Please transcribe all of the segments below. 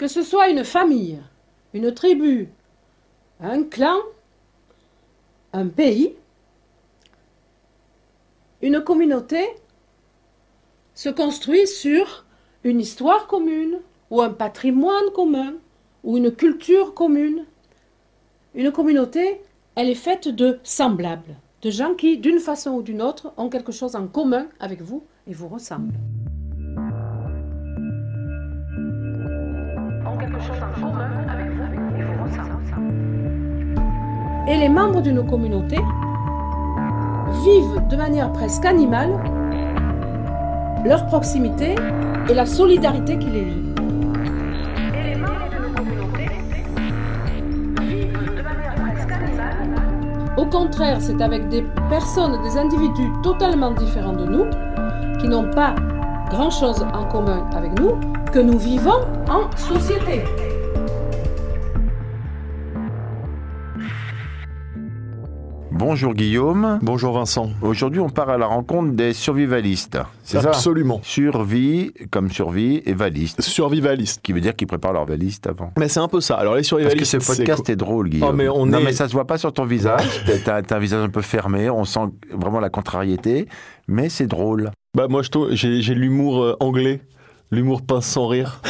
Que ce soit une famille, une tribu, un clan, un pays, une communauté se construit sur une histoire commune ou un patrimoine commun ou une culture commune. Une communauté, elle est faite de semblables, de gens qui, d'une façon ou d'une autre, ont quelque chose en commun avec vous et vous ressemblent. Et les membres d'une communauté vivent de manière presque animale leur proximité et la solidarité qui les lie. Et les membres d'une communauté vivent de manière presque animale. Au contraire, c'est avec des personnes, des individus totalement différents de nous, qui n'ont pas grand-chose en commun avec nous, que nous vivons en société. Bonjour Guillaume. Bonjour Vincent. Aujourd'hui, on part à la rencontre des survivalistes. C'est Absolument. ça ? Survie, comme survie, et valiste. Survivaliste. Qui veut dire qu'ils préparent leur valiste avant. Mais c'est un peu ça. Alors les survivalistes... Parce que ce podcast est drôle, Guillaume. Oh, mais mais ça se voit pas sur ton visage. T'as un visage un peu fermé, on sent vraiment la contrariété, mais c'est drôle. Bah moi, j'ai l'humour anglais, l'humour pince sans rire.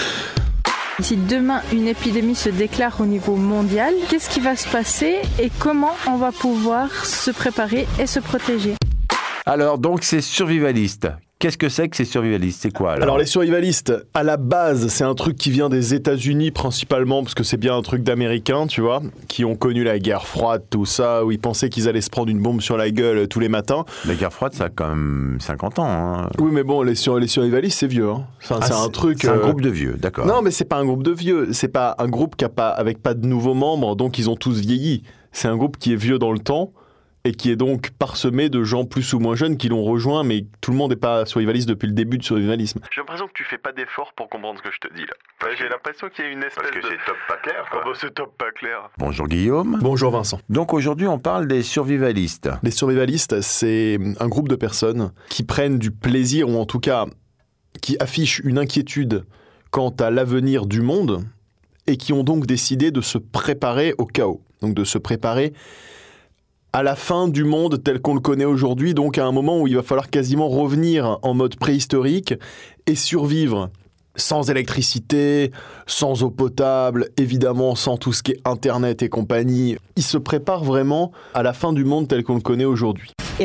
Si demain une épidémie se déclare au niveau mondial, qu'est-ce qui va se passer et comment on va pouvoir se préparer et se protéger ? Alors, donc, c'est survivaliste. Qu'est-ce que c'est que ces survivalistes ? C'est quoi alors les survivalistes, à la base, c'est un truc qui vient des États-Unis principalement, parce que c'est bien un truc d'Américains, tu vois, qui ont connu la guerre froide, tout ça, où ils pensaient qu'ils allaient se prendre une bombe sur la gueule tous les matins. La guerre froide, ça a quand même 50 ans. Hein. Oui, mais bon, les survivalistes, c'est vieux. Hein. Enfin, c'est un truc. C'est un groupe de vieux, d'accord. Non, mais c'est pas un groupe de vieux. C'est pas un groupe avec pas de nouveaux membres, donc ils ont tous vieilli. C'est un groupe qui est vieux dans le temps. Et qui est donc parsemé de gens plus ou moins jeunes qui l'ont rejoint, mais tout le monde n'est pas survivaliste depuis le début de survivalisme. J'ai l'impression que tu fais pas d'efforts pour comprendre ce que je te dis là. Ouais, j'ai l'impression qu'il y a une espèce de... Parce que c'est top pas clair, quoi. Oh, bah, c'est top pas clair. Bonjour Guillaume. Bonjour Vincent. Donc aujourd'hui, on parle des survivalistes. Les survivalistes, c'est un groupe de personnes qui prennent du plaisir, ou en tout cas, qui affichent une inquiétude quant à l'avenir du monde, et qui ont donc décidé de se préparer au chaos. Donc de se préparer à la fin du monde tel qu'on le connaît aujourd'hui, donc à un moment où il va falloir quasiment revenir en mode préhistorique et survivre sans électricité, sans eau potable, évidemment sans tout ce qui est Internet et compagnie. Ils se préparent vraiment à la fin du monde tel qu'on le connaît aujourd'hui. Il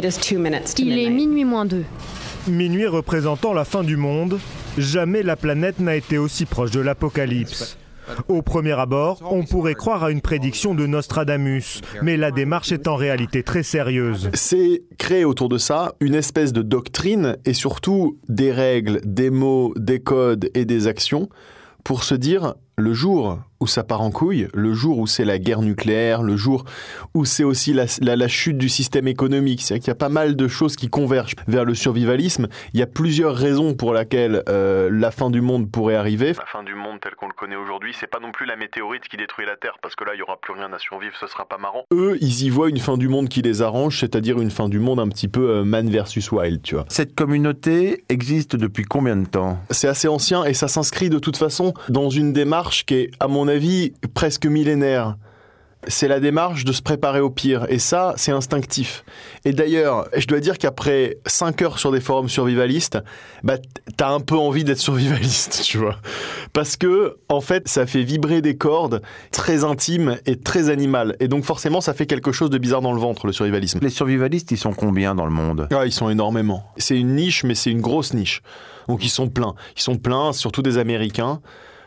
est minuit moins 2. Minuit représentant la fin du monde, jamais la planète n'a été aussi proche de l'apocalypse. Au premier abord, on pourrait croire à une prédiction de Nostradamus, mais la démarche est en réalité très sérieuse. C'est créer autour de ça une espèce de doctrine et surtout des règles, des mots, des codes et des actions pour se dire le jour où ça part en couille, le jour où c'est la guerre nucléaire, le jour où c'est aussi la chute du système économique. C'est-à-dire qu'il y a pas mal de choses qui convergent vers le survivalisme. Il y a plusieurs raisons pour lesquelles la fin du monde pourrait arriver. La fin du monde tel qu'on le connaît aujourd'hui, c'est pas non plus la météorite qui détruit la Terre, parce que là, il y aura plus rien à survivre, ce sera pas marrant. Eux, ils y voient une fin du monde qui les arrange, c'est-à-dire une fin du monde un petit peu man versus wild, tu vois. Cette communauté existe depuis combien de temps ? C'est assez ancien et ça s'inscrit de toute façon dans une démarche qui est, à mon avis, presque millénaire. C'est la démarche de se préparer au pire. Et ça, c'est instinctif. Et d'ailleurs, je dois dire qu'après 5 heures sur des forums survivalistes, bah, t'as un peu envie d'être survivaliste, tu vois. Parce que, en fait, ça fait vibrer des cordes très intimes et très animales. Et donc, forcément, ça fait quelque chose de bizarre dans le ventre, le survivalisme. Les survivalistes, ils sont combien dans le monde ? Ah, ils sont énormément. C'est une niche, mais c'est une grosse niche. Donc, ils sont pleins. Ils sont pleins, surtout des Américains.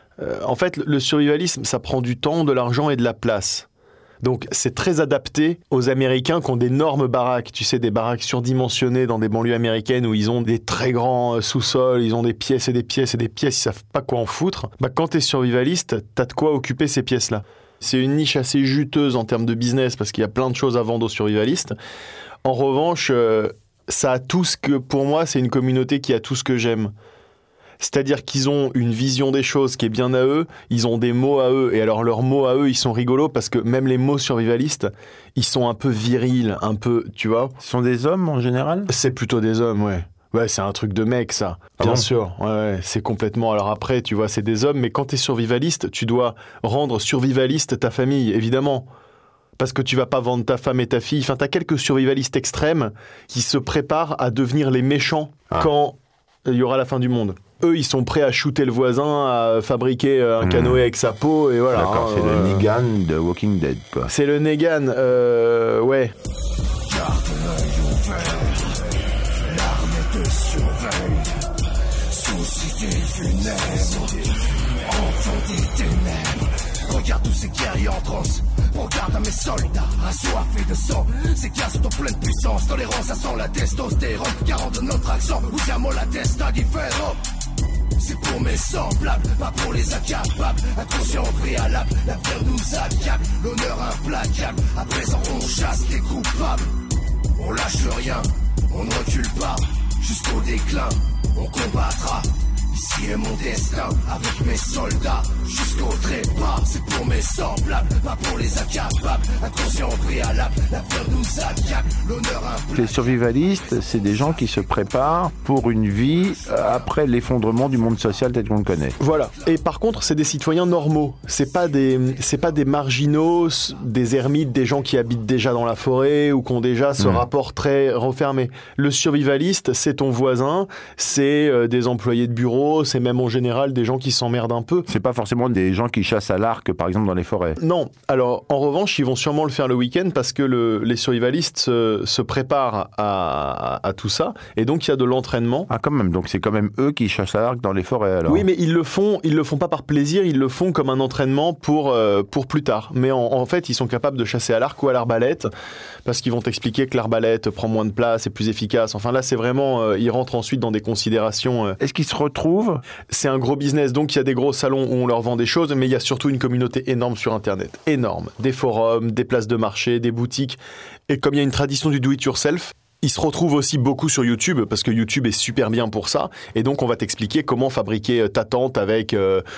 En fait, le survivalisme, ça prend du temps, de l'argent et de la place. Donc, c'est très adapté aux Américains qui ont d'énormes baraques. Tu sais, des baraques surdimensionnées dans des banlieues américaines où ils ont des très grands sous-sols, ils ont des pièces et des pièces et des pièces, ils savent pas quoi en foutre. Bah, quand t'es survivaliste, t'as de quoi occuper ces pièces-là. C'est une niche assez juteuse en termes de business parce qu'il y a plein de choses à vendre aux survivalistes. En revanche, ça a tout ce que, pour moi, c'est une communauté qui a tout ce que j'aime. C'est-à-dire qu'ils ont une vision des choses qui est bien à eux, ils ont des mots à eux, et alors leurs mots à eux, ils sont rigolos parce que même les mots survivalistes, ils sont un peu virils, un peu, tu vois. Ce sont des hommes en général ? C'est plutôt des hommes, ouais. Ouais, c'est un truc de mec, ça. Ah Bien bon sûr. Ouais, c'est complètement... Alors après, tu vois, c'est des hommes, mais quand t'es survivaliste, tu dois rendre survivaliste ta famille, évidemment. Parce que tu vas pas vendre ta femme et ta fille. Enfin, t'as quelques survivalistes extrêmes qui se préparent à devenir les méchants quand il y aura la fin du monde. Eux, ils sont prêts à shooter le voisin, à fabriquer un canoë avec sa peau, et voilà. D'accord, c'est le Negan de Walking Dead, quoi. C'est le Negan, ouais. Garde l'œil ouvert, l'armée te surveille. Société funèbre, enfant des ténèbres. Regarde tous ces guerriers en transe. Regarde à mes soldats, assoiffés de sang. Ces gars sont en pleine puissance. Tolérance, ça sent la testostérone. Garant de notre accent, usiamo la testa différent. C'est pour mes semblables, pas pour les incapables. Inconscient préalable, la peur nous accable. L'honneur implacable, à présent on chasse les coupables. On lâche rien, on ne recule pas. Jusqu'au déclin, on combattra. Ici est mon destin, avec mes soldats, jusqu'au trépas. C'est pour mes semblables, pas pour les incapables. Inconscient préalable, la peur nous accable. L'honneur implacable. Les survivalistes, c'est des gens qui se préparent pour une vie après l'effondrement du monde social tel qu'on le connaît. Voilà. Et par contre, c'est des citoyens normaux. C'est pas des marginaux, des ermites, des gens qui habitent déjà dans la forêt ou qui ont déjà ce rapport très refermé. Le survivaliste, c'est ton voisin, c'est des employés de bureau, c'est même en général des gens qui s'emmerdent un peu. C'est pas forcément des gens qui chassent à l'arc, par exemple, dans les forêts. Non. Alors, en revanche, ils vont sûrement le faire le week-end parce que les survivalistes se préparent à tout ça. Et donc, il y a de l'entraînement. Ah, quand même. Donc, c'est quand même eux qui chassent à l'arc dans les forêts, alors. Oui, mais ils le font pas par plaisir, ils le font comme un entraînement pour plus tard. Mais en fait, ils sont capables de chasser à l'arc ou à l'arbalète parce qu'ils vont t'expliquer que l'arbalète prend moins de place, est plus efficace. Enfin, là, c'est vraiment... ils rentrent ensuite dans des considérations... Est-ce qu'ils se retrouvent ? C'est un gros business, donc il y a des gros salons où on leur vend des choses, mais il y a surtout une communauté énorme sur Internet. Énorme. Des forums, des places de marché, des boutiques. Et comme il y a une tradition du do-it-yourself, ils se retrouvent aussi beaucoup sur YouTube, parce que YouTube est super bien pour ça. Et donc, on va t'expliquer comment fabriquer ta tente avec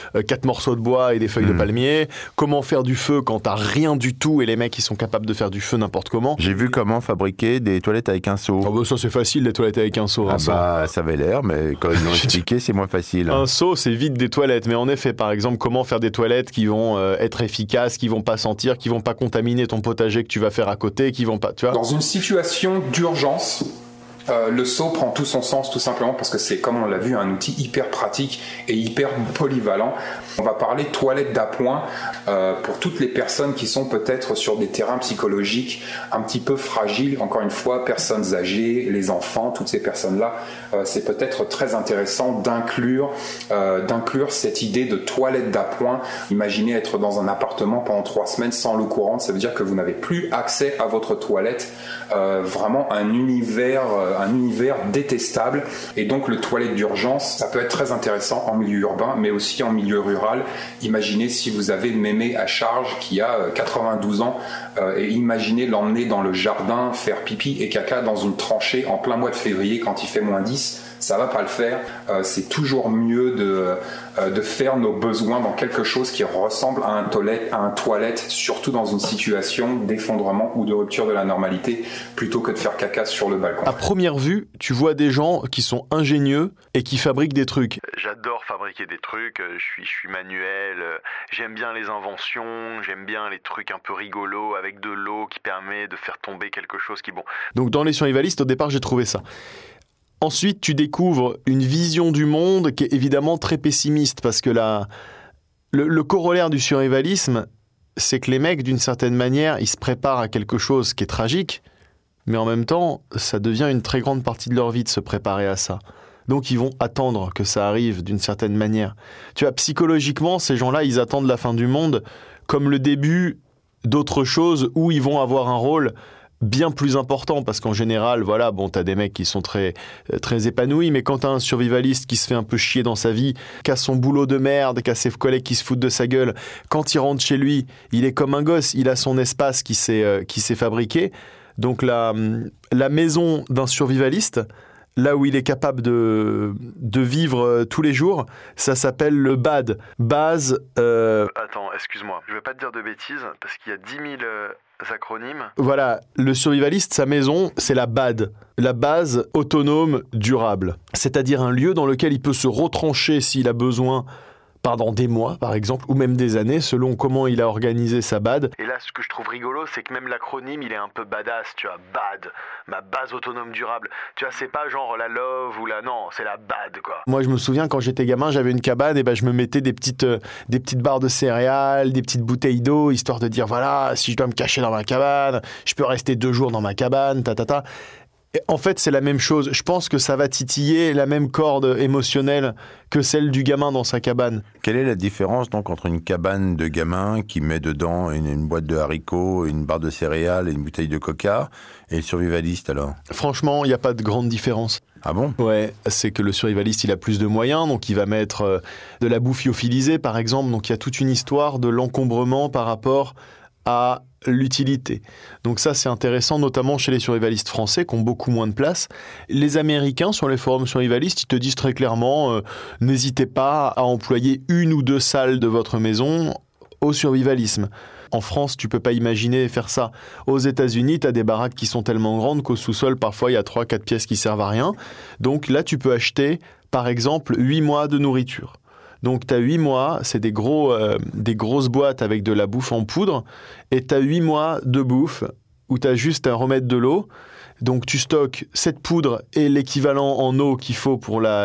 4 morceaux de bois et des feuilles de palmier. Comment faire du feu quand t'as rien du tout et les mecs, ils sont capables de faire du feu n'importe comment. J'ai vu comment fabriquer des toilettes avec un seau. Ah bah ça, c'est facile, les toilettes avec un seau. Ah bah, ça avait l'air, mais quand ils l'ont expliqué, c'est moins facile. Un seau, c'est vide des toilettes. Mais en effet, par exemple, comment faire des toilettes qui vont être efficaces, qui vont pas sentir, qui vont pas contaminer ton potager que tu vas faire à côté, qui vont pas, tu vois. Dans une situation d'urgence, le seau prend tout son sens tout simplement parce que c'est, comme on l'a vu, un outil hyper pratique et hyper polyvalent. On va parler toilette d'appoint pour toutes les personnes qui sont peut-être sur des terrains psychologiques un petit peu fragiles. Encore une fois, personnes âgées, les enfants, toutes ces personnes-là, c'est peut-être très intéressant d'inclure cette idée de toilette d'appoint. Imaginez être dans un appartement pendant 3 semaines sans l'eau courante, ça veut dire que vous n'avez plus accès à votre toilette. Vraiment un univers détestable. Et donc le toilette d'urgence, ça peut être très intéressant en milieu urbain, mais aussi en milieu rural. Imaginez si vous avez mémé à charge qui a 92 ans et imaginez l'emmener dans le jardin faire pipi et caca dans une tranchée en plein mois de février quand il fait -10. Ça va pas le faire. C'est toujours mieux de faire nos besoins dans quelque chose qui ressemble à un toilette, surtout dans une situation d'effondrement ou de rupture de la normalité, plutôt que de faire caca sur le balcon. À première vue, tu vois des gens qui sont ingénieux et qui fabriquent des trucs. J'adore fabriquer des trucs, je suis manuel, j'aime bien les inventions, j'aime bien les trucs un peu rigolos avec de l'eau qui permet de faire tomber quelque chose qui... Bon. Donc dans les survivalistes, au départ, j'ai trouvé ça. Ensuite, tu découvres une vision du monde qui est évidemment très pessimiste parce que le corollaire du survivalisme, c'est que les mecs, d'une certaine manière, ils se préparent à quelque chose qui est tragique, mais en même temps, ça devient une très grande partie de leur vie de se préparer à ça. Donc, ils vont attendre que ça arrive d'une certaine manière. Tu vois, psychologiquement, ces gens-là, ils attendent la fin du monde comme le début d'autre chose où ils vont avoir un rôle bien plus important, parce qu'en général, voilà, bon, t'as des mecs qui sont très, très épanouis, mais quand t'as un survivaliste qui se fait un peu chier dans sa vie, qui a son boulot de merde, qui a ses collègues qui se foutent de sa gueule, quand il rentre chez lui, il est comme un gosse, il a son espace qui s'est fabriqué. Donc la maison d'un survivaliste, là où il est capable de vivre tous les jours, ça s'appelle le BAD. Base... Attends, excuse-moi, je vais pas te dire de bêtises, parce qu'il y a 10 000 acronymes. Voilà, le survivaliste, sa maison, c'est la BAD, la base autonome durable. C'est-à-dire un lieu dans lequel il peut se retrancher s'il a besoin pendant des mois, par exemple, ou même des années, selon comment il a organisé sa BAD. Et là, ce que je trouve rigolo, c'est que même l'acronyme, il est un peu badass, tu vois, BAD, ma base autonome durable. Tu vois, c'est pas genre la love ou la... Non, c'est la BAD, quoi. Moi, je me souviens, quand j'étais gamin, j'avais une cabane, et ben, je me mettais des petites barres de céréales, des petites bouteilles d'eau, histoire de dire, voilà, si je dois me cacher dans ma cabane, je peux rester 2 jours dans ma cabane, Et en fait, c'est la même chose. Je pense que ça va titiller la même corde émotionnelle que celle du gamin dans sa cabane. Quelle est la différence donc entre une cabane de gamin qui met dedans une boîte de haricots, une barre de céréales et une bouteille de coca et le survivaliste alors ? Franchement, il n'y a pas de grande différence. Ah bon ? Ouais, c'est que le survivaliste, il a plus de moyens, donc il va mettre de la bouffe lyophilisée, par exemple. Donc il y a toute une histoire de l'encombrement par rapport à l'utilité. Donc ça, c'est intéressant, notamment chez les survivalistes français qui ont beaucoup moins de place. Les Américains, sur les forums survivalistes, ils te disent très clairement n'hésitez pas à employer 1 ou 2 salles de votre maison au survivalisme. En France, tu peux pas imaginer faire ça. Aux États-Unis, tu as des baraques qui sont tellement grandes qu'au sous-sol, parfois, il y a 3-4 pièces qui servent à rien. Donc là, tu peux acheter, par exemple, 8 mois de nourriture. Donc, tu as 8 mois, c'est des grosses boîtes avec de la bouffe en poudre, et tu as 8 mois de bouffe où tu as juste à remettre de l'eau. Donc, tu stockes cette poudre et l'équivalent en eau qu'il faut pour la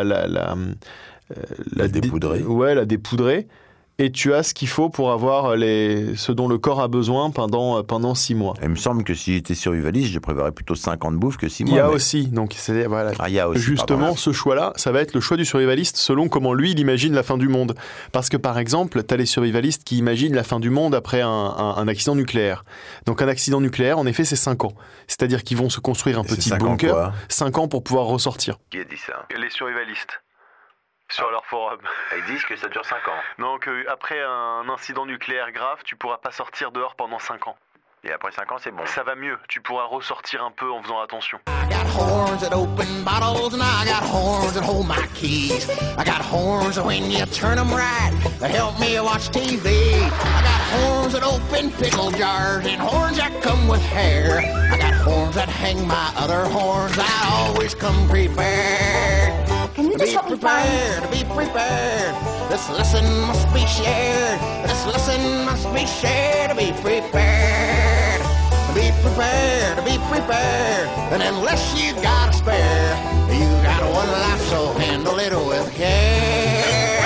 dépoudrer. La dépoudrer. Et tu as ce qu'il faut pour avoir ce dont le corps a besoin pendant 6 mois. Il me semble que si j'étais survivaliste, je préparerais plutôt 5 ans de bouffe que 6 mois. Il y a aussi, donc voilà. Il y a aussi, justement, ce choix-là, ça va être le choix du survivaliste selon comment lui, il imagine la fin du monde. Parce que par exemple, tu as les survivalistes qui imaginent la fin du monde après un accident nucléaire. Donc un accident nucléaire, en effet, c'est 5 ans. C'est-à-dire qu'ils vont se construire un petit bunker, 5 ans pour pouvoir ressortir. Qui a dit ça ? Les survivalistes. Sur leur forum. Ils disent que ça dure 5 ans. Donc après un incident nucléaire grave, tu pourras pas sortir dehors pendant 5 ans. Et après 5 ans, c'est bon. Ça va mieux, tu pourras ressortir un peu en faisant attention. I got horns that open bottles and I got horns that hold my keys. I got horns that when you turn them right, they help me watch TV. I got horns that open pickle jars and horns that come with hair. I got horns that hang my other horns. I always come prepared. Can you just help me find? To be prepared. This lesson must be shared. This lesson must be shared. To be prepared. To be prepared. To be prepared. And unless you got a spare, you got one life, so handle it with care.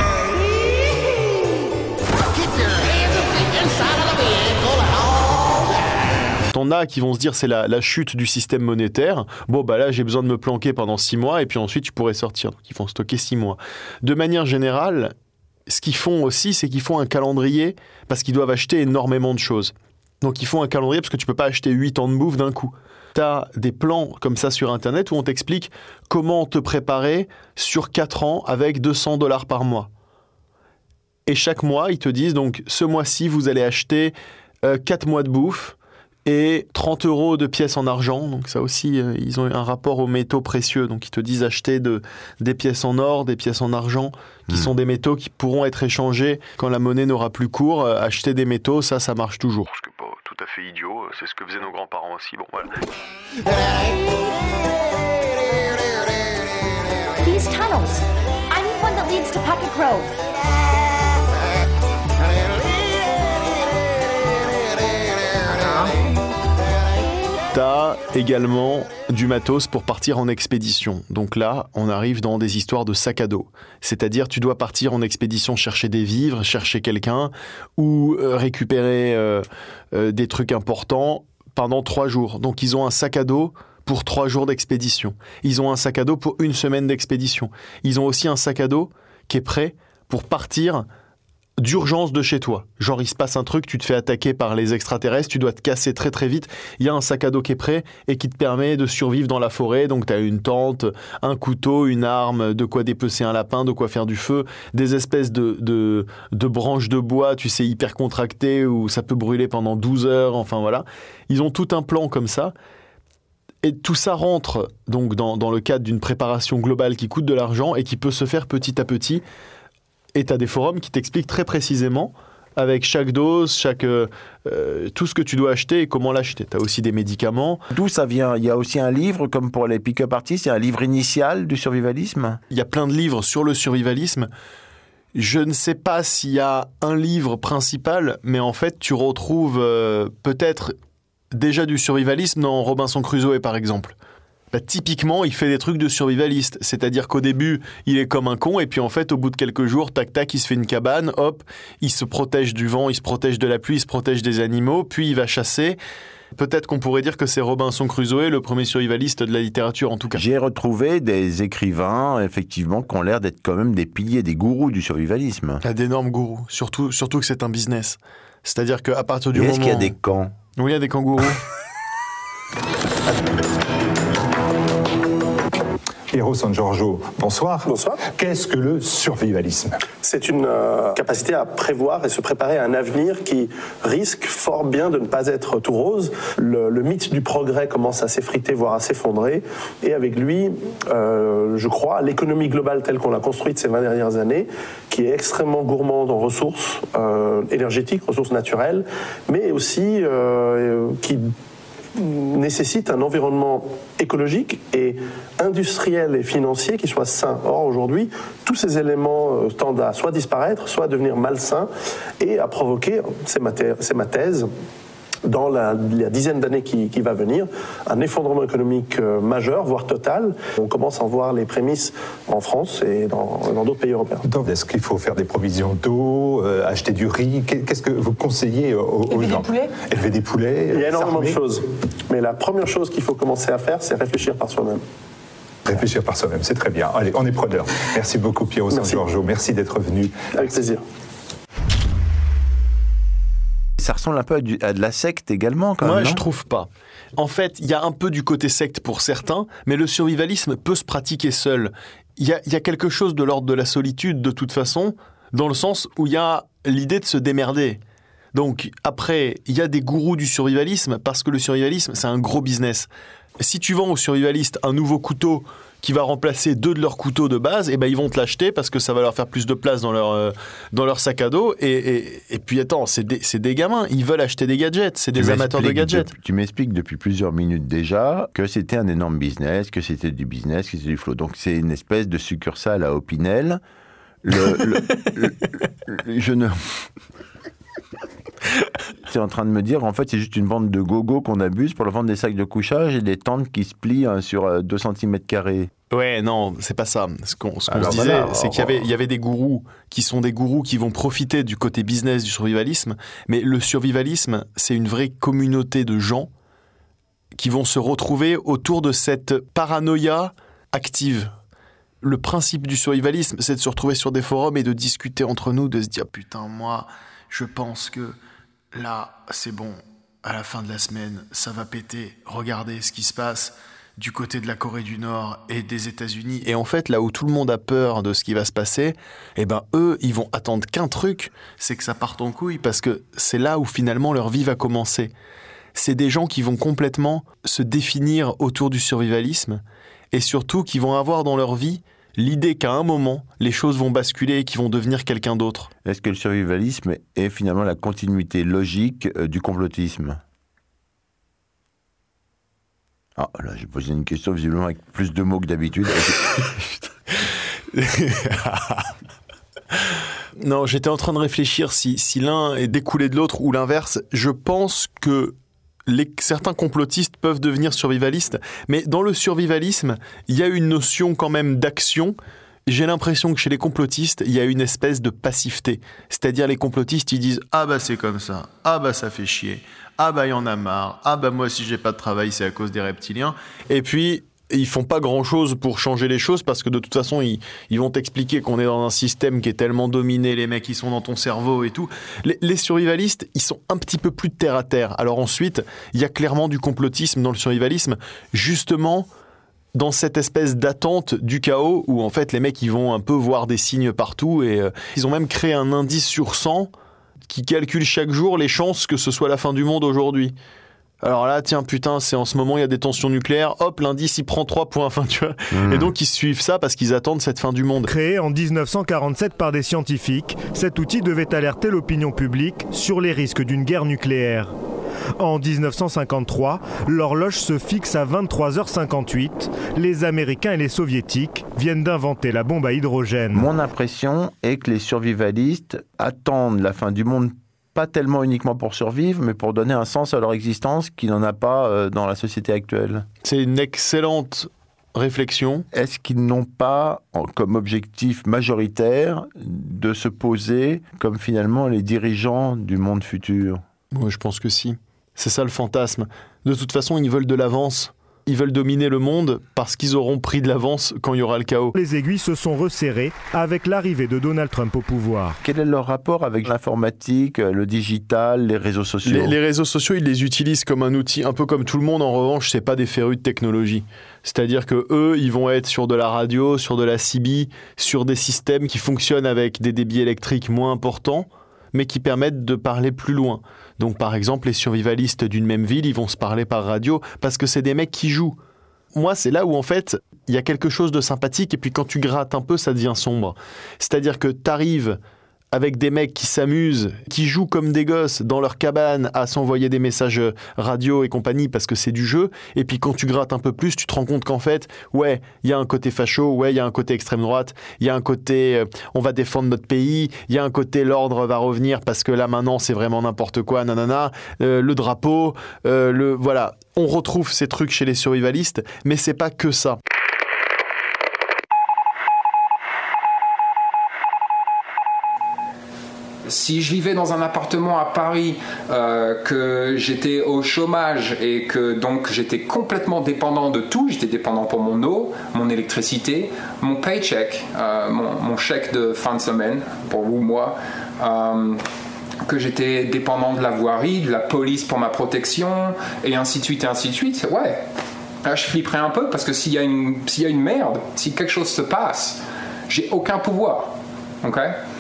Keep your hands and feet inside of the vehicle at all times. T'en as qui vont se dire c'est la chute du système monétaire. Bon, bah là, j'ai besoin de me planquer pendant 6 mois et puis ensuite, tu pourrais sortir. Donc, ils vont stocker 6 mois. De manière générale, ce qu'ils font aussi, c'est qu'ils font un calendrier parce qu'ils doivent acheter énormément de choses. Donc, ils font un calendrier parce que tu peux pas acheter 8 ans de bouffe d'un coup. Tu as des plans comme ça sur Internet où on t'explique comment te préparer sur 4 ans avec $200 par mois. Et chaque mois, ils te disent, donc, ce mois-ci, vous allez acheter 4 mois de bouffe et 30 € de pièces en argent. Donc ça aussi, ils ont un rapport aux métaux précieux. Donc ils te disent acheter des pièces en or, des pièces en argent, qui sont des métaux qui pourront être échangés quand la monnaie n'aura plus cours. Acheter des métaux, ça marche toujours. Ce qui n'est pas tout à fait idiot, c'est ce que faisaient nos grands-parents aussi. Bon, voilà. These tunnels. I need one that leads to Pocket Grove. T'as également du matos pour partir en expédition. Donc là, on arrive dans des histoires de sac à dos. C'est-à-dire, tu dois partir en expédition chercher des vivres, chercher quelqu'un ou récupérer des trucs importants pendant 3 jours. Donc, ils ont un sac à dos pour 3 jours d'expédition. Ils ont un sac à dos pour 1 semaine d'expédition. Ils ont aussi un sac à dos qui est prêt pour partir d'urgence de chez toi. Genre, il se passe un truc, tu te fais attaquer par les extraterrestres, tu dois te casser très très vite. Il y a un sac à dos qui est prêt et qui te permet de survivre dans la forêt. Donc, tu as une tente, un couteau, une arme, de quoi dépecer un lapin, de quoi faire du feu, des espèces de branches de bois, tu sais, hyper contractées où ça peut brûler pendant 12 heures. Enfin, voilà. Ils ont tout un plan comme ça. Et tout ça rentre donc dans le cadre d'une préparation globale qui coûte de l'argent et qui peut se faire petit à petit. Et tu as des forums qui t'expliquent très précisément avec chaque dose, tout ce que tu dois acheter et comment l'acheter. Tu as aussi des médicaments. D'où ça vient? Il y a aussi un livre, comme pour les pick-up artists, il y a un livre initial du survivalisme? Il y a plein de livres sur le survivalisme. Je ne sais pas s'il y a un livre principal, mais en fait, tu retrouves peut-être déjà du survivalisme dans Robinson Crusoe, par exemple. Typiquement, il fait des trucs de survivaliste. C'est-à-dire qu'au début, il est comme un con, et puis en fait, au bout de quelques jours, tac, tac, il se fait une cabane, hop, il se protège du vent, il se protège de la pluie, il se protège des animaux, puis il va chasser. Peut-être qu'on pourrait dire que c'est Robinson Crusoe, le premier survivaliste de la littérature, en tout cas. J'ai retrouvé des écrivains, effectivement, qui ont l'air d'être quand même des piliers, des gourous du survivalisme. Il y a d'énormes gourous, surtout que c'est un business. C'est-à-dire qu'à partir du moment... Est-ce qu'il y a des camps? Oui, il y a des kangourous. Piero San Giorgio, bonsoir. Bonsoir. Qu'est-ce que le survivalisme? C'est une capacité à prévoir et se préparer à un avenir qui risque fort bien de ne pas être tout rose. Le mythe du progrès commence à s'effriter, voire à s'effondrer. Et avec lui, je crois, l'économie globale telle qu'on l'a construite ces 20 dernières années, qui est extrêmement gourmande en ressources énergétiques, ressources naturelles, mais aussi qui nécessite un environnement écologique et industriel et financier qui soit sain. Or, aujourd'hui, tous ces éléments tendent à soit disparaître, soit à devenir malsains et à provoquer, c'est ma thèse, dans la dizaine d'années qui va venir, un effondrement économique majeur, voire total. On commence à en voir les prémices en France et dans d'autres pays européens. Donc, est-ce qu'il faut faire des provisions d'eau, acheter du riz? Qu'est-ce que vous conseillez aux gens? Élever des poulets. Il y a énormément de choses. Mais la première chose qu'il faut commencer à faire, c'est réfléchir par soi-même. Réfléchir par soi-même, c'est très bien. Allez, on est preneurs. Merci beaucoup, Piero San Giorgio. Merci d'être venu. Avec plaisir. Ça ressemble un peu à de la secte également, quand même. Moi, non? je trouve pas. En fait, il y a un peu du côté secte pour certains, mais le survivalisme peut se pratiquer seul. Il y a quelque chose de l'ordre de la solitude, de toute façon, dans le sens où il y a l'idée de se démerder. Donc, après, il y a des gourous du survivalisme, parce que le survivalisme, c'est un gros business. Si tu vends aux survivalistes un nouveau couteau qui va remplacer 2 de leurs couteaux de base, et ben ils vont te l'acheter parce que ça va leur faire plus de place dans leur sac à dos. Et puis attends, c'est des gamins, ils veulent acheter des gadgets, c'est des amateurs de gadgets. Tu m'expliques depuis plusieurs minutes déjà que c'était un énorme business, que c'était du business, que c'était du flow. Donc c'est une espèce de succursale à Opinel. Je ne... Tu es en train de me dire, en fait, c'est juste une bande de gogos qu'on abuse pour leur vendre des sacs de couchage et des tentes qui se plient sur 2 cm². Ouais, non, c'est pas ça. Ce qu'on se disait, c'est qu'il y avait des gourous qui sont des gourous qui vont profiter du côté business du survivalisme, mais le survivalisme, c'est une vraie communauté de gens qui vont se retrouver autour de cette paranoïa active. Le principe du survivalisme, c'est de se retrouver sur des forums et de discuter entre nous, de se dire « Putain, moi, je pense que là, c'est bon, à la fin de la semaine, ça va péter. Regardez ce qui se passe du côté de la Corée du Nord et des États-Unis. » Et en fait, là où tout le monde a peur de ce qui va se passer, eh ben, eux, ils vont attendre qu'un truc, c'est que ça parte en couille, parce que c'est là où finalement leur vie va commencer. C'est des gens qui vont complètement se définir autour du survivalisme et surtout qui vont avoir dans leur vie l'idée qu'à un moment, les choses vont basculer et qu'ils vont devenir quelqu'un d'autre. Est-ce que le survivalisme est finalement la continuité logique du complotisme? Ah, là, j'ai posé une question visiblement avec plus de mots que d'habitude. Non, j'étais en train de réfléchir si l'un est découlé de l'autre ou l'inverse. Je pense que certains complotistes peuvent devenir survivalistes, mais dans le survivalisme, il y a une notion quand même d'action. J'ai l'impression que chez les complotistes, il y a une espèce de passivité. C'est-à-dire les complotistes, ils disent « Ah bah c'est comme ça, ah bah ça fait chier, ah bah il y en a marre, ah bah moi si j'ai pas de travail c'est à cause des reptiliens ». Et puis ils font pas grand-chose pour changer les choses parce que de toute façon ils vont t'expliquer qu'on est dans un système qui est tellement dominé, les mecs ils sont dans ton cerveau et tout. Les survivalistes, ils sont un petit peu plus de terre à terre. Alors ensuite, il y a clairement du complotisme dans le survivalisme, justement dans cette espèce d'attente du chaos où en fait les mecs ils vont un peu voir des signes partout et ils ont même créé un indice sur 100 qui calcule chaque jour les chances que ce soit la fin du monde aujourd'hui. Alors là, tiens, putain, c'est en ce moment, il y a des tensions nucléaires. Hop, l'indice, il prend 3 points. Enfin, tu vois. Et donc, ils suivent ça parce qu'ils attendent cette fin du monde. Créé en 1947 par des scientifiques, cet outil devait alerter l'opinion publique sur les risques d'une guerre nucléaire. En 1953, l'horloge se fixe à 23h58. Les Américains et les Soviétiques viennent d'inventer la bombe à hydrogène. Mon impression est que les survivalistes attendent la fin du monde, pas tellement uniquement pour survivre, mais pour donner un sens à leur existence qui n'en a pas dans la société actuelle. C'est une excellente réflexion. Est-ce qu'ils n'ont pas comme objectif majoritaire de se poser comme finalement les dirigeants du monde futur ? Moi, je pense que si. C'est ça le fantasme. De toute façon, ils veulent de l'avance. Ils veulent dominer le monde parce qu'ils auront pris de l'avance quand il y aura le chaos. Les aiguilles se sont resserrées avec l'arrivée de Donald Trump au pouvoir. Quel est leur rapport avec l'informatique, le digital, les réseaux sociaux ? Les réseaux sociaux, ils les utilisent comme un outil, un peu comme tout le monde. En revanche, c'est pas des férus de technologie. C'est-à-dire que eux, ils vont être sur de la radio, sur de la CB, sur des systèmes qui fonctionnent avec des débits électriques moins importants, mais qui permettent de parler plus loin. Donc par exemple, les survivalistes d'une même ville, ils vont se parler par radio parce que c'est des mecs qui jouent. Moi, c'est là où en fait, il y a quelque chose de sympathique et puis quand tu grattes un peu, ça devient sombre. C'est-à-dire que t'arrives avec des mecs qui s'amusent, qui jouent comme des gosses dans leur cabane à s'envoyer des messages radio et compagnie parce que c'est du jeu. Et puis quand tu grattes un peu plus, tu te rends compte qu'en fait, ouais, il y a un côté facho, ouais, il y a un côté extrême droite, il y a un côté on va défendre notre pays, il y a un côté l'ordre va revenir parce que là maintenant c'est vraiment n'importe quoi, nanana, le drapeau, voilà. On retrouve ces trucs chez les survivalistes, mais c'est pas que ça. Si je vivais dans un appartement à Paris, que j'étais au chômage et que donc j'étais complètement dépendant de tout, j'étais dépendant pour mon eau, mon électricité, mon paycheck, mon chèque de fin de semaine, pour vous, moi, que j'étais dépendant de la voirie, de la police pour ma protection, et ainsi de suite, ouais. Là, je flipperais un peu parce que s'il y a une merde, si quelque chose se passe, j'ai aucun pouvoir. Ok ?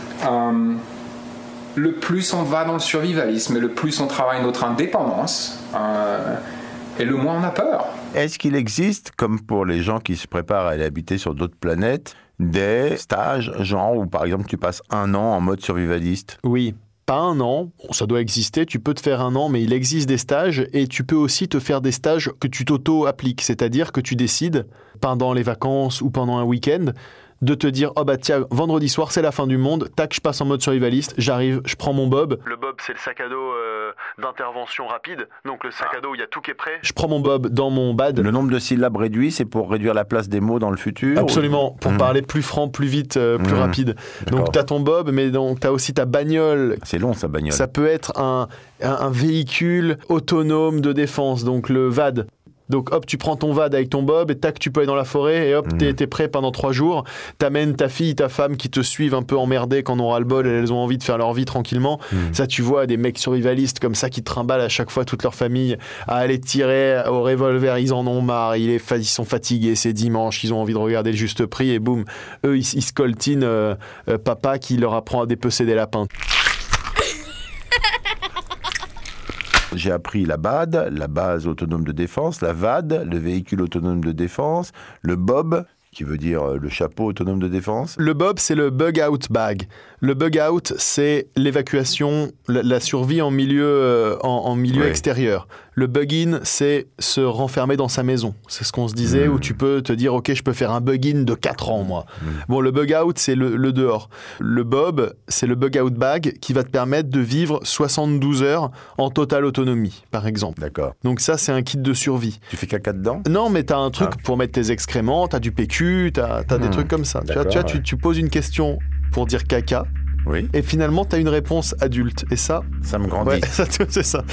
Le plus on va dans le survivalisme et le plus on travaille notre indépendance, et le moins on a peur. Est-ce qu'il existe, comme pour les gens qui se préparent à aller habiter sur d'autres planètes, des stages, genre où par exemple tu passes 1 an en mode survivaliste ? Oui. Pas 1 an, ça doit exister, tu peux te faire 1 an, mais il existe des stages et tu peux aussi te faire des stages que tu t'auto-appliques, c'est-à-dire que tu décides, pendant les vacances ou pendant un week-end, de te dire, oh bah tiens, vendredi soir c'est la fin du monde, tac, je passe en mode survivaliste, j'arrive, je prends mon bob. Le bob c'est le sac à dos d'intervention rapide, donc le sac à dos où il y a tout qui est prêt. Je prends mon bob dans mon bad. Le nombre de syllabes réduit, c'est pour réduire la place des mots dans le futur ? Absolument, pour parler plus franc, plus vite, plus rapide. Donc t'as ton bob, mais donc t'as aussi ta bagnole. C'est long ça, bagnole. Ça peut être un véhicule autonome de défense, donc le VAD. Donc hop, tu prends ton VAD avec ton bob et tac, tu peux aller dans la forêt et hop, t'es prêt pendant 3 jours. T'amènes ta fille, ta femme qui te suivent un peu emmerdées quand on aura le bol et elles ont envie de faire leur vie tranquillement. Ça, tu vois des mecs survivalistes comme ça qui trimballent à chaque fois toute leur famille à aller tirer au revolver. Ils en ont marre, ils sont fatigués, c'est dimanche, ils ont envie de regarder le juste prix et boum, eux ils se coltinent papa qui leur apprend à dépecer des lapins. J'ai appris la BAD, la base autonome de défense, la VAD, le véhicule autonome de défense, le BOB, qui veut dire le chapeau autonome de défense. Le BOB, c'est le bug out bag. Le bug out, c'est l'évacuation, la survie en milieu, extérieur. Le bug in, c'est se renfermer dans sa maison. C'est ce qu'on se disait, où tu peux te dire, ok, je peux faire un bug in de 4 ans, moi. Bon, le bug out, c'est le dehors. Le BOB, c'est le bug out bag qui va te permettre de vivre 72 heures en totale autonomie, par exemple. D'accord. Donc ça, c'est un kit de survie. Tu fais caca dedans ? Non, mais t'as un truc pour mettre tes excréments, t'as du PQ, t'as des trucs comme ça. Tu vois, tu poses une question pour dire caca. Oui. Et finalement, tu as une réponse adulte. Et ça me grandit. Ouais, c'est ça.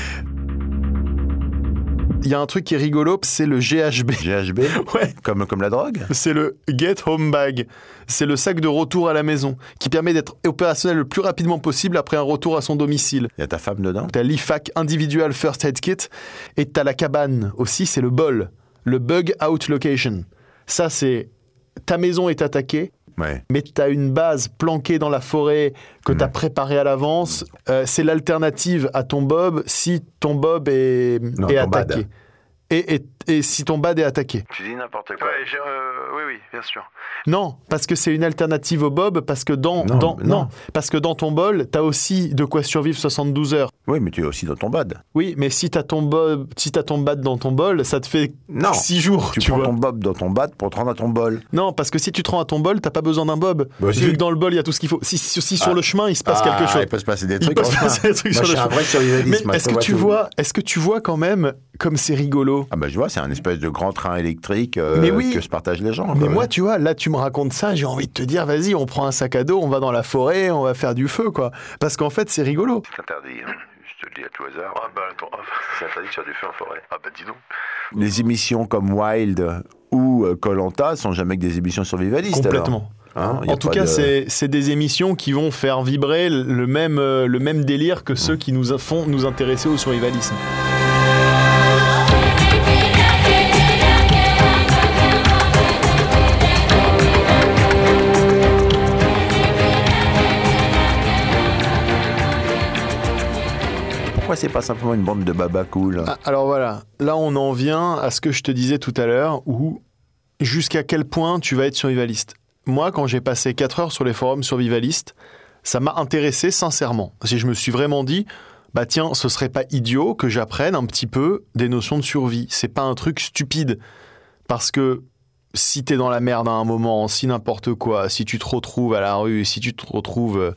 Il y a un truc qui est rigolo, c'est le GHB. GHB ? Ouais. Comme la drogue ? C'est le Get Home Bag. C'est le sac de retour à la maison, qui permet d'être opérationnel le plus rapidement possible après un retour à son domicile. Il y a ta femme dedans ? Tu as l'IFAC Individual First Aid Kit. Et tu as la cabane aussi, c'est le BOL. Le Bug Out Location. Ça, c'est ta maison est attaquée. mais tu as une base planquée dans la forêt que tu as préparée à l'avance. C'est l'alternative à ton bob si ton bob est attaqué. Et si ton bad est attaqué. Tu dis n'importe quoi. Oui, bien sûr. Non, parce que c'est une alternative au bob, parce que parce que dans ton bol, t'as aussi de quoi survivre 72 heures. Oui, mais tu es aussi dans ton bad. Oui, mais si t'as ton bad dans ton bol, ça te fait 6 jours. Tu prends ton bob dans ton bad pour te rendre à ton bol. Non, parce que si tu te rends à ton bol, t'as pas besoin d'un bob. Vu que dans le bol, il y a tout ce qu'il faut. Si sur le chemin, il se passe quelque chose. Il peut se passer des trucs. Je suis un vrai survivaliste. Mais est-ce que tu vois quand même comme c'est rigolo? Ah bah je vois, c'est un espèce de grand train électrique que se partagent les gens. Mais moi, tu vois, là, tu me racontes ça, j'ai envie de te dire, vas-y, on prend un sac à dos, on va dans la forêt, on va faire du feu, quoi. Parce qu'en fait, c'est rigolo. C'est interdit, hein. Je te le dis à tout hasard. Ah bah attends, c'est interdit de faire du feu en forêt. Ah bah dis donc. Les émissions comme Wild ou Koh-Lanta sont jamais que des émissions survivalistes. Complètement. En tout cas, c'est des émissions qui vont faire vibrer le même délire que ceux qui nous font nous intéresser au survivalisme. Pourquoi c'est pas simplement une bande de baba cool? Alors voilà, là on en vient à ce que je te disais tout à l'heure, où jusqu'à quel point tu vas être survivaliste. Moi, quand j'ai passé 4 heures sur les forums survivalistes, ça m'a intéressé sincèrement. Je me suis vraiment dit, bah tiens, ce serait pas idiot que j'apprenne un petit peu des notions de survie. C'est pas un truc stupide. Parce que si t'es dans la merde à un moment, si n'importe quoi, si tu te retrouves à la rue, si tu te retrouves...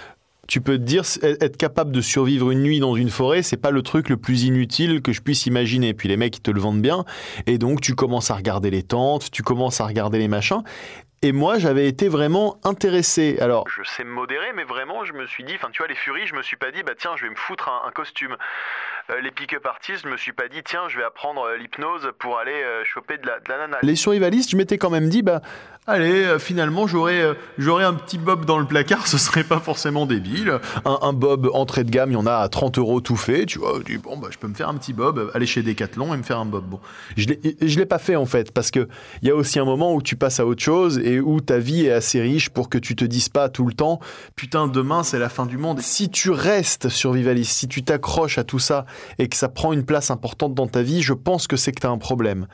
Tu peux te dire, être capable de survivre une nuit dans une forêt, c'est pas le truc le plus inutile que je puisse imaginer. Puis les mecs, ils te le vendent bien. Et donc, tu commences à regarder les tentes, tu commences à regarder les machins. Et moi, j'avais été vraiment intéressé. Alors, je sais me modérer, mais vraiment, je me suis dit, tu vois, les furies, je me suis pas dit, bah tiens, je vais me foutre un costume. Les pick-up artists, je me suis pas dit, tiens, je vais apprendre l'hypnose pour aller choper de la nana. Les survivalistes, je m'étais quand même dit, bah, allez, finalement, j'aurais un petit bob dans le placard, ce serait pas forcément débile. Un bob entrée de gamme, il y en a à 30 € tout fait. Tu vois, bon, bah, je peux me faire un petit bob, aller chez Decathlon et me faire un bob. Bon, je l'ai pas fait, en fait, parce que il y a aussi un moment où tu passes à autre chose et où ta vie est assez riche pour que tu te dises pas tout le temps, putain, demain, c'est la fin du monde. Si tu restes survivaliste, si tu t'accroches à tout ça et que ça prend une place importante dans ta vie, je pense que c'est que tu as un problème.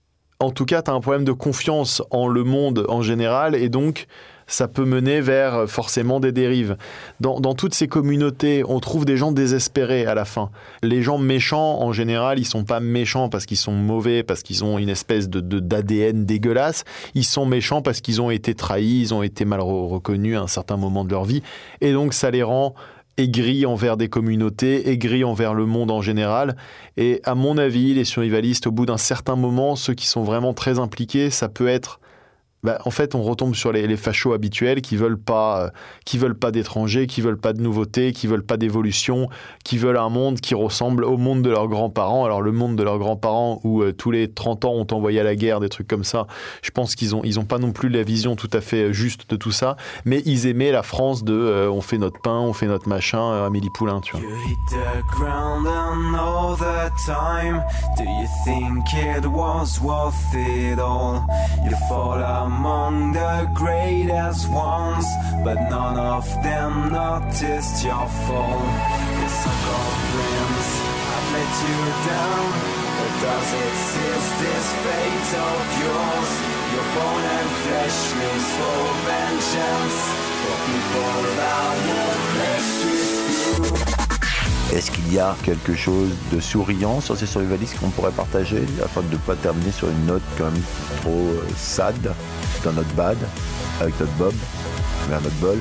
En tout cas, tu as un problème de confiance en le monde en général, et donc ça peut mener vers forcément des dérives. Dans toutes ces communautés, on trouve des gens désespérés à la fin. Les gens méchants, en général, ils sont pas méchants parce qu'ils sont mauvais, parce qu'ils ont une espèce d'ADN dégueulasse. Ils sont méchants parce qu'ils ont été trahis, ils ont été mal reconnus à un certain moment de leur vie, et donc ça les rend aigris envers des communautés, aigris envers le monde en général. Et à mon avis, les survivalistes, au bout d'un certain moment, ceux qui sont vraiment très impliqués, ça peut être... en fait, on retombe sur les fachos habituels qui veulent pas d'étrangers, qui veulent pas de nouveautés, qui veulent pas d'évolution, qui veulent un monde qui ressemble au monde de leurs grands-parents. Alors, le monde de leurs grands-parents où tous les 30 ans on t'envoyé à la guerre, des trucs comme ça, je pense qu'ils ont pas non plus la vision tout à fait juste de tout ça, mais ils aimaient la France de on fait notre pain, on fait notre machin, Amélie Poulain, tu vois. You hit the ground and all the time. Do you think it was worth it all? You fall among the greatest ones, but none of them noticed your fall. The circle of limbs have let you down, but does it seize this fate of yours? Your bone and flesh needs for vengeance, for people that will bless you. Est-ce qu'il y a quelque chose de souriant sur ces survivalistes qu'on pourrait partager afin de ne pas terminer sur une note quand même trop sad dans notre bad, avec notre bob, vers notre bol,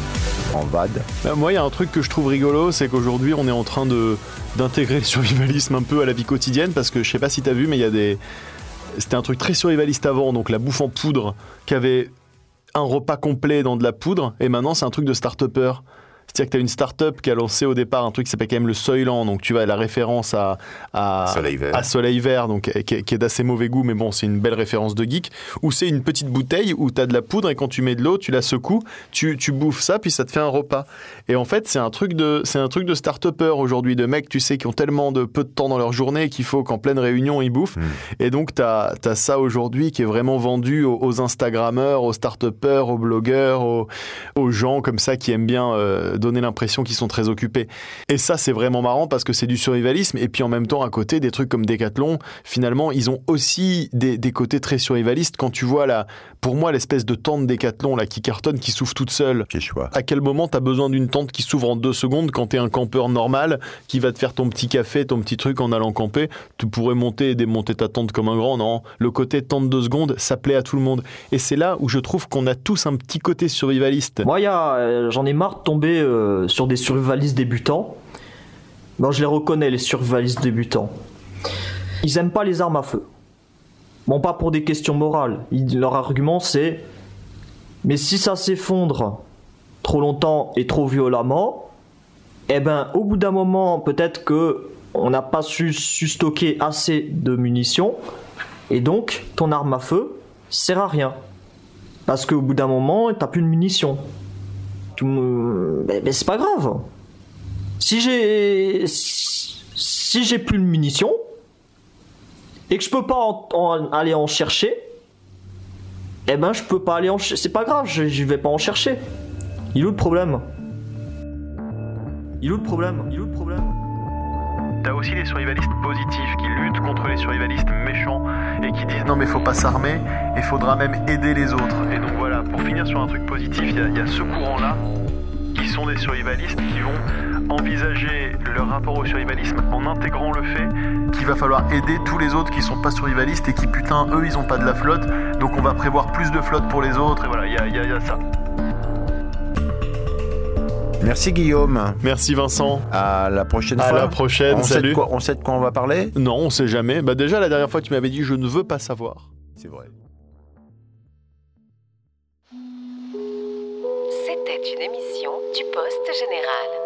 en vad? Moi, il y a un truc que je trouve rigolo, c'est qu'aujourd'hui, on est en train d'intégrer le survivalisme un peu à la vie quotidienne, parce que je sais pas si t'as vu, mais il y a c'était un truc très survivaliste avant, donc la bouffe en poudre, qui avait un repas complet dans de la poudre, et maintenant, c'est un truc de start-upper. C'est-à-dire que tu as une start-up qui a lancé au départ un truc qui s'appelle quand même le Soyland, donc tu vois la référence à Soleil Vert, donc qui est d'assez mauvais goût, mais bon, c'est une belle référence de geek, où c'est une petite bouteille où tu as de la poudre et quand tu mets de l'eau, tu la secoues, tu bouffes ça, puis ça te fait un repas. Et en fait, c'est un truc de start-upper aujourd'hui, de mecs, tu sais, qui ont tellement de peu de temps dans leur journée qu'il faut qu'en pleine réunion, ils bouffent. Et donc, tu as ça aujourd'hui qui est vraiment vendu aux Instagrammeurs, aux start-uppers, aux blogueurs, aux gens comme ça qui aiment bien donner l'impression qu'ils sont très occupés. Et ça, c'est vraiment marrant parce que c'est du survivalisme. Et puis en même temps, à côté, des trucs comme Decathlon, finalement, ils ont aussi des côtés très survivalistes. Quand tu vois, pour moi, l'espèce de tente Decathlon là, qui cartonne, qui s'ouvre toute seule, à quel moment tu as besoin d'une tente qui s'ouvre en 2 secondes quand tu es un campeur normal qui va te faire ton petit café, ton petit truc en allant camper? Tu pourrais monter et démonter ta tente comme un grand. Non, le côté tente 2 secondes, ça plaît à tout le monde. Et c'est là où je trouve qu'on a tous un petit côté survivaliste. Moi, j'en ai marre de tomber sur des survivalistes débutants. Bon, je les reconnais, les survivalistes débutants. Ils aiment pas les armes à feu. Bon, pas pour des questions morales. Leur argument, c'est « Mais si ça s'effondre trop longtemps et trop violemment, eh ben, au bout d'un moment, peut-être que on n'a pas su stocker assez de munitions, et donc, ton arme à feu sert à rien. Parce qu'au bout d'un moment, t'as plus de munitions. Mais c'est pas grave. Si j'ai plus de munitions et que je peux pas aller en chercher, eh ben je peux pas aller en chercher. C'est pas grave, je vais pas en chercher. Il est où le problème? T'as aussi les survivalistes positifs qui luttent contre les survivalistes méchants et qui disent non mais faut pas s'armer et faudra même aider les autres. Et donc voilà, pour finir sur un truc positif, il y a ce courant-là qui sont des survivalistes qui vont envisager leur rapport au survivalisme en intégrant le fait qu'il va falloir aider tous les autres qui sont pas survivalistes et qui putain eux ils ont pas de la flotte, donc on va prévoir plus de flotte pour les autres et voilà, il y a ça. Merci Guillaume. Merci Vincent. À la prochaine fois. À la prochaine, salut. On sait de quoi on va parler? Non, on sait jamais. Bah déjà, la dernière fois, tu m'avais dit je ne veux pas savoir. C'est vrai. C'était une émission du Poste Général.